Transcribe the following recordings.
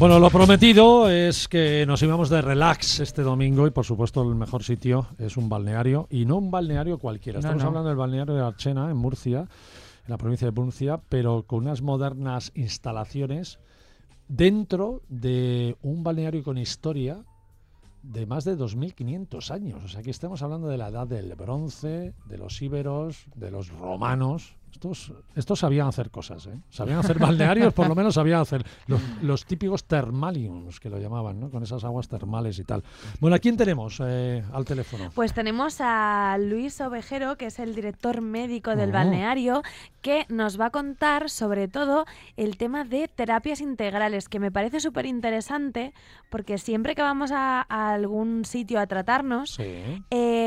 Bueno, lo prometido es que nos íbamos de relax este domingo y por supuesto el mejor sitio es un balneario y no un balneario cualquiera. Estamos hablando del balneario de Archena en Murcia, en la provincia de Murcia, pero con unas modernas instalaciones dentro de un balneario con historia de más de 2.500 años. O sea, aquí estamos hablando de la edad del bronce, de los íberos, de los romanos. Estos sabían hacer cosas, ¿eh? Sabían hacer balnearios, por lo menos sabían hacer los típicos thermaliums, que lo llamaban, ¿no? Con esas aguas termales y tal. Bueno, ¿a quién tenemos al teléfono? Pues tenemos a Luis Ovejero, que es el director médico del balneario, que nos va a contar sobre todo el tema de terapias integrales, que me parece súper interesante, porque siempre que vamos a algún sitio a tratarnos, Sí.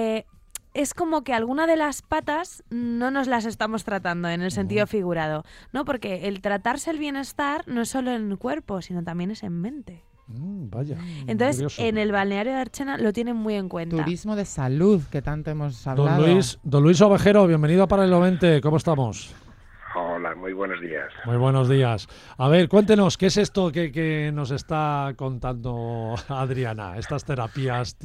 Es como que alguna de las patas no nos las estamos tratando en el sentido figurado, ¿no? Porque el tratarse el bienestar no es solo en el cuerpo, sino también es en mente. Vaya. Entonces, curioso. en el balneario de Archena lo tienen muy en cuenta. Turismo de salud, que tanto hemos hablado. Don Luis Ovejero, bienvenido a Paralelo 20. ¿Cómo estamos? Hola, muy buenos días. Muy buenos días. A ver, cuéntenos, ¿qué es esto que nos está contando Adriana? Estas terapias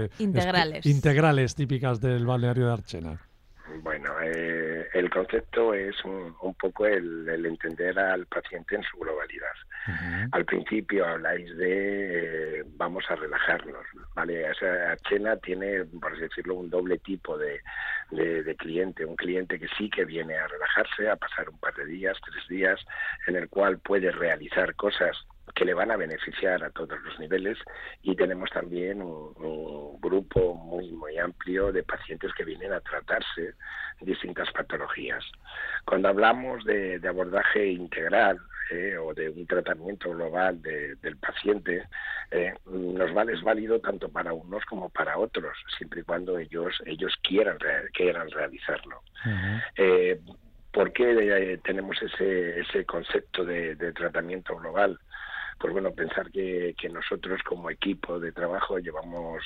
integrales típicas del balneario de Archena. Bueno, el concepto es un poco el entender al paciente en su globalidad. Al principio habláis de vamos a relajarnos, ¿vale? Archena tiene, por así decirlo, un doble tipo de cliente. Un cliente que sí que viene a relajarse, a pasar un par de días, 3 días, en el cual puede realizar cosas que le van a beneficiar a todos los niveles, y tenemos también un grupo muy amplio de pacientes que vienen a tratarse distintas patologías. Cuando hablamos de abordaje integral o de un tratamiento global del paciente, es válido tanto para unos como para otros, siempre y cuando ellos quieran realizarlo. ¿Por qué tenemos ese concepto de tratamiento global? Pues bueno, pensar que nosotros como equipo de trabajo llevamos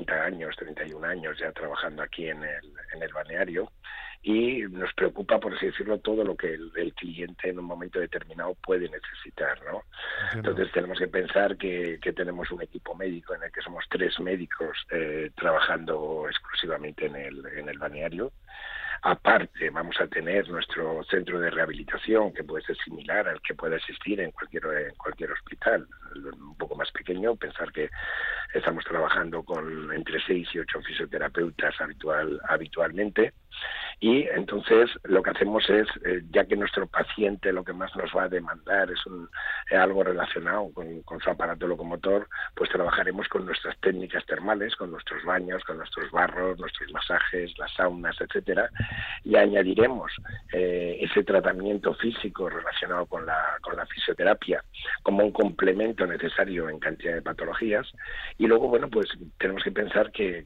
31 años ya trabajando aquí en el balneario, y nos preocupa, por así decirlo, todo lo que el cliente en un momento determinado puede necesitar, ¿no? Entonces tenemos que pensar que tenemos un equipo médico en el que somos 3 médicos trabajando exclusivamente en el balneario. Aparte, vamos a tener nuestro centro de rehabilitación, que puede ser similar al que puede existir en cualquier hospital, un poco más pequeño. Pensar que estamos trabajando con entre 6 y 8 fisioterapeutas habitualmente. Y entonces lo que hacemos es, ya que nuestro paciente lo que más nos va a demandar es algo relacionado con su aparato locomotor, pues trabajaremos con nuestras técnicas termales, con nuestros baños, con nuestros barros, nuestros masajes, las saunas, etcétera, y añadiremos ese tratamiento físico relacionado con la fisioterapia como un complemento necesario en cantidad de patologías. Y luego, bueno, pues tenemos que pensar que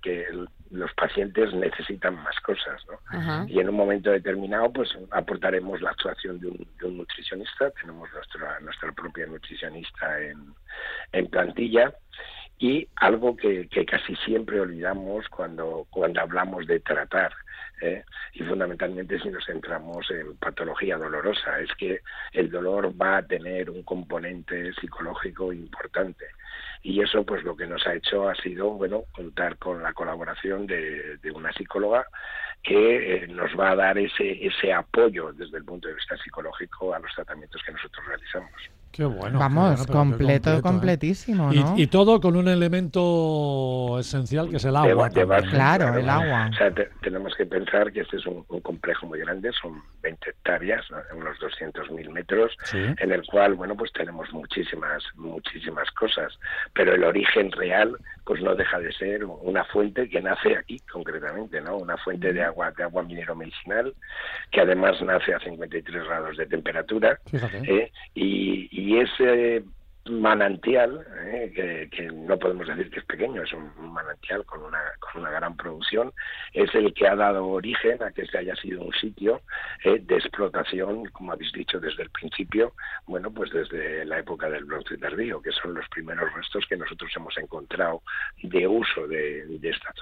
los pacientes necesitan más cosas, ¿no? Y en un momento determinado pues aportaremos la actuación de un nutricionista. Tenemos nuestra propia nutricionista en plantilla. Y algo que casi siempre olvidamos cuando hablamos de tratar, y fundamentalmente si nos centramos en patología dolorosa, es que el dolor va a tener un componente psicológico importante. Y eso, pues lo que nos ha hecho ha sido, bueno, contar con la colaboración de una psicóloga que nos va a dar ese apoyo desde el punto de vista psicológico a los tratamientos que nosotros realizamos. Qué bueno. Vamos, qué bueno, completo, completísimo, ¿no? Y todo con un elemento esencial que es el agua. Claro, el agua. O sea, tenemos que pensar que este es un complejo muy grande, son 20 hectáreas, ¿no? Unos 200.000 metros, sí, en el cual, bueno, pues tenemos muchísimas cosas, pero el origen real pues no deja de ser una fuente que nace aquí concretamente, ¿no? Una fuente de agua minero medicinal, que además nace a 53 grados de temperatura. Fíjate. Y ese manantial, que no podemos decir que es pequeño, es un manantial con una gran producción, es el que ha dado origen a que este haya sido un sitio de explotación, como habéis dicho desde el principio, bueno, pues desde la época del Bronce tardío, que son los primeros restos que nosotros hemos encontrado de uso de esta zona.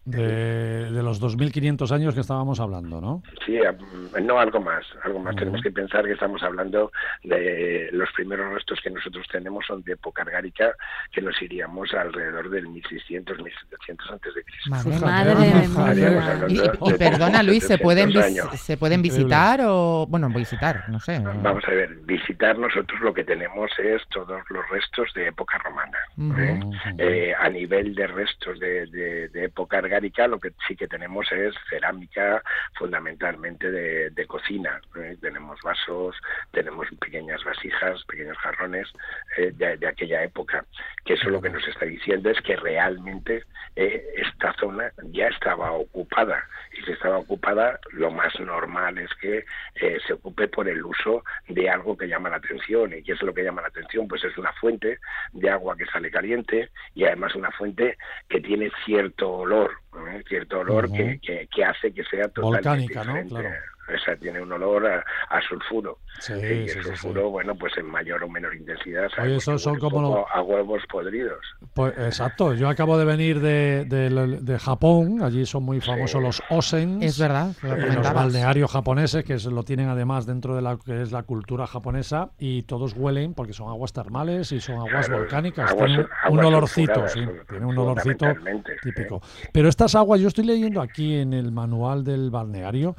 de los 2.500 años que estábamos hablando, ¿no? Sí, no, algo más. Tenemos que pensar que estamos hablando de los primeros restos que nosotros tenemos son de época argárica, que nos iríamos alrededor del 1600, 1700 antes de Cristo. Madre mía. Y perdona, Luis, ¿se pueden visitar o...? Bueno, visitar, no sé. Vamos a ver, visitar nosotros lo que tenemos es todos los restos de época romana. A nivel de restos de época argárica, lo que sí que tenemos es cerámica, fundamentalmente de cocina. Tenemos vasos, tenemos pequeñas vasijas, pequeños jarrones de aquella época. Que eso lo que nos está diciendo es que realmente esta zona ya estaba ocupada. Y si estaba ocupada, lo más normal es que se ocupe por el uso de algo que llama la atención. ¿Y qué es lo que llama la atención? Pues es una fuente de agua que sale caliente y además una fuente que tiene cierto olor que hace que sea totalmente volcánica, diferente. ¿no? Claro. O sea, tiene un olor a sulfuro. Sí, y el sulfuro, bueno, pues en mayor o menor intensidad. Oye, esos son como a huevos podridos. Pues exacto. Yo acabo de venir de Japón. Allí son muy famosos los onsen. Es verdad. Los balnearios japoneses, que lo tienen además dentro de la que es la cultura japonesa, y todos huelen porque son aguas termales y son aguas volcánicas. Tienen un olorcito, sí. Tiene un olorcito típico. Pero estas aguas, yo estoy leyendo aquí en el manual del balneario.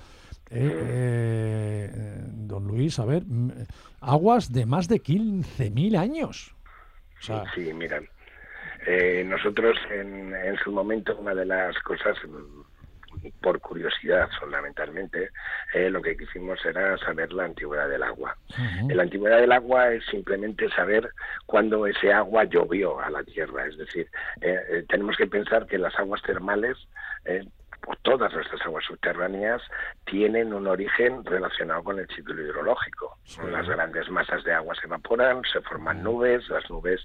Don Luis, a ver, aguas de más de 15.000 años. O sea, sí, miran. Nosotros en su momento, una de las cosas, por curiosidad fundamentalmente, lo que quisimos era saber la antigüedad del agua. La antigüedad del agua es simplemente saber cuándo ese agua llovió a la tierra. Es decir, tenemos que pensar que las aguas termales, todas nuestras aguas subterráneas, tienen un origen relacionado con el ciclo hidrológico. Las grandes masas de agua se evaporan, se forman nubes, las nubes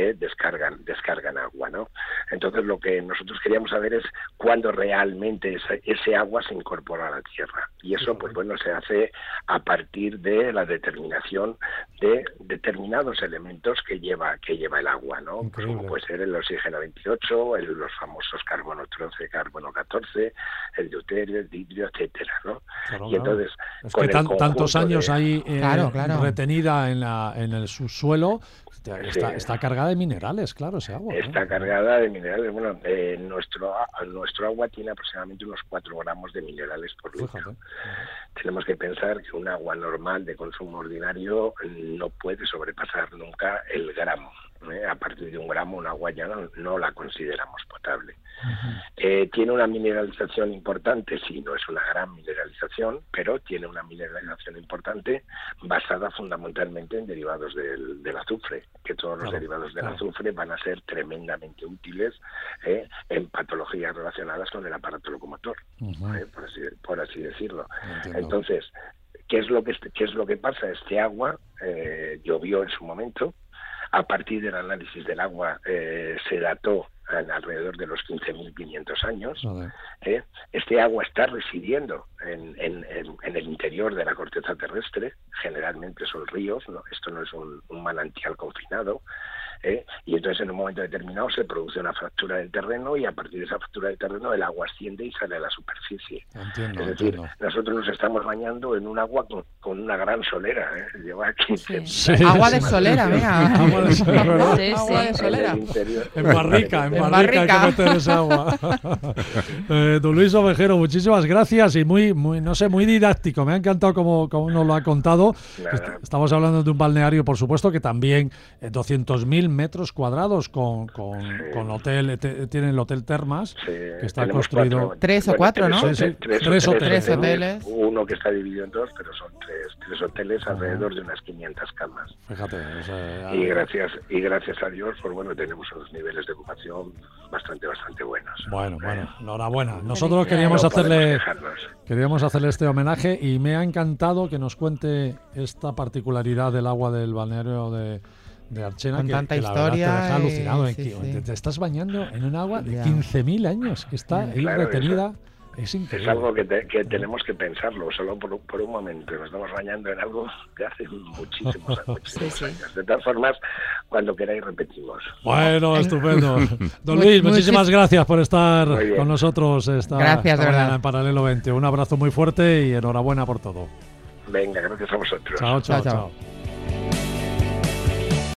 descargan agua, ¿no? Entonces lo que nosotros queríamos saber es cuándo realmente ese agua se incorpora a la tierra. Y eso, pues bueno, se hace a partir de la determinación de determinados elementos que lleva el agua, ¿no? Como puede ser el oxígeno 28, los famosos carbono 13, carbono 14, el deuterio, el ditrio, etcétera, ¿no? Claro, y entonces es que tantos años ahí retenida en el subsuelo, está cargada de minerales, claro, ese agua. Está cargada de minerales. Bueno, nuestro agua tiene aproximadamente unos 4 gramos de minerales por litro. Fíjate. Tenemos que pensar que un agua normal de consumo ordinario no puede sobrepasar nunca el gramo. A partir de 1 gramo, un agua ya no la consideramos potable. Tiene una mineralización importante, sí, no es una gran mineralización, pero tiene una mineralización importante basada fundamentalmente en derivados del azufre, que todos los derivados del azufre van a ser tremendamente útiles en patologías relacionadas con el aparato locomotor, por así decirlo. Entonces, ¿qué es lo que pasa? Este agua llovió en su momento. A partir del análisis del agua se dató en alrededor de los 15.500 años. Este agua está residiendo en el interior de la corteza terrestre, generalmente son ríos, ¿no? Esto no es un manantial confinado. Y entonces en un momento determinado se produce una fractura del terreno y a partir de esa fractura del terreno el agua asciende y sale a la superficie. Es decir, nosotros nos estamos bañando en un agua con una gran solera. Lleva 15 agua de solera, mira. Agua de solera. Agua de solera. En barrica hay que meter esa agua. Don Luis Ovejero, muchísimas gracias y muy didáctico. Me ha encantado como nos lo ha contado. Estamos hablando de un balneario, por supuesto, que también 200.000 metros cuadrados con hotel, tienen el Hotel Termas, que está construido... 3 o 4, ¿no? Tres hoteles. Uno que está dividido en 2, pero son tres hoteles alrededor de unas 500 camas. Fíjate. Y gracias a Dios, pues bueno, tenemos unos niveles de ocupación bastante buenos. Bueno, enhorabuena. Nosotros queríamos hacerle este homenaje y me ha encantado que nos cuente esta particularidad del agua del balneario de Archena, con tanta historia, te deja alucinado. Te estás bañando en un agua de 15.000 años que está ahí retenida. Es increíble. Es algo que tenemos que pensarlo, solo por un momento. Nos estamos bañando en algo que hace muchísimos años. De todas formas, cuando queráis repetimos. Bueno, estupendo. Don Luis, muchísimas gracias por estar con nosotros esta mañana en Paralelo 20. Un abrazo muy fuerte y enhorabuena por todo. Venga, gracias a vosotros. Chao.